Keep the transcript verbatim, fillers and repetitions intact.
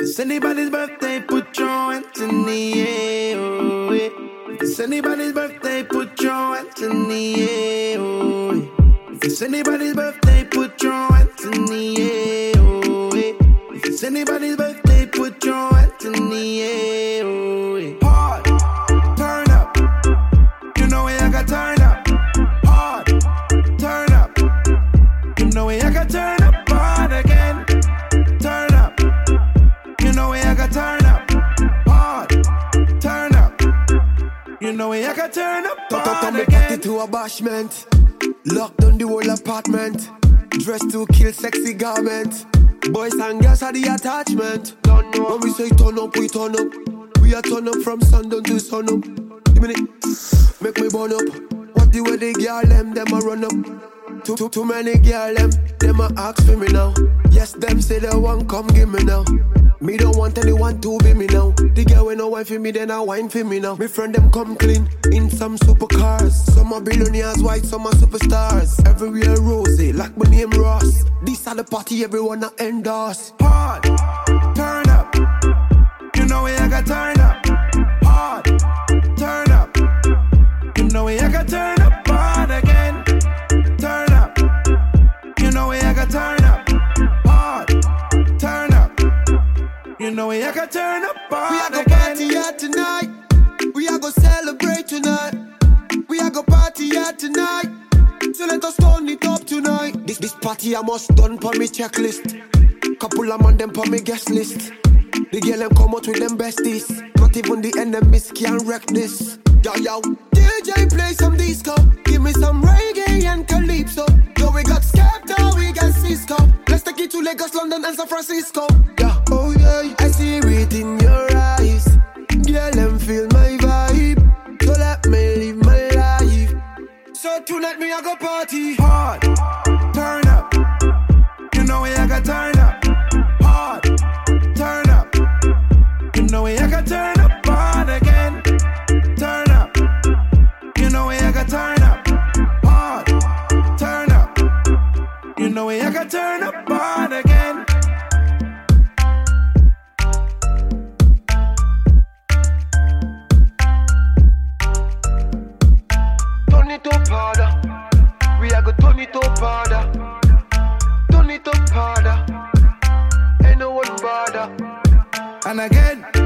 it's anybody's birthday, put your hands in the air. Oh, yeah. If it's anybody's birthday, put your hands in the air. Oh, yeah. If it's anybody's birthday, put your hands in the air. Oh, yeah. If it's anybody's birthday, put your hands in the air. Oh, yeah. Hard, turn up. You know I got turn up. Hard, turn up. You know I got turn up hard again. Turn up. You know I got turn up. Hard, turn up. You know I got turn up hard again. To a bashment. Lock down the whole apartment. Dress to kill sexy garment. Boys and girls are the attachment. When we say turn up, we turn up. We are turn up from sundown to sun up. Give me it, make me burn up. What the way they girl them, them a run up. Too, too, too many girl them, them a ask for me now. Yes, them say they want come give me now. Me don't want anyone to be me now. The girl when no wine for me, then I wine for me now. Me friend them come clean in some supercars. Some are billionaires, white, some are superstars. Everywhere rose, like my name Ross. This are the party everyone a endorse. Hard, turn up. You know I got turn up. Hard, turn up. You know I got turn up hard again. Turn up. You know I got turn up. Hard, turn up. You know we are gonna turn up hard We are gonna again. party here tonight. We are gonna celebrate tonight. We are gonna party here tonight. So let us turn it up tonight. This this party I must done for me checklist. Couple of man them for me guest list. The girl them come out with them besties. Not even the enemies can wreck this. Yo yo, D J play some disco. Give me some reggae and calypso. Yo we got Skepta, we got Cisco. Let's take it to Lagos, London and San Francisco. Yeah, oh yeah, I see it in your eyes. Girl them feel my vibe. So let me live my life. So tonight me I go party. Hard, turn up. You know we I got turn up. Hard, turn up. You know we I got turn up hard again. Turn up. You know we I got turn up. Hard, turn up. You know we I got turn up hard again. Turn it up harder. We are gonna turn it up harder. Turn it up harder. Ain't no one bother. And again.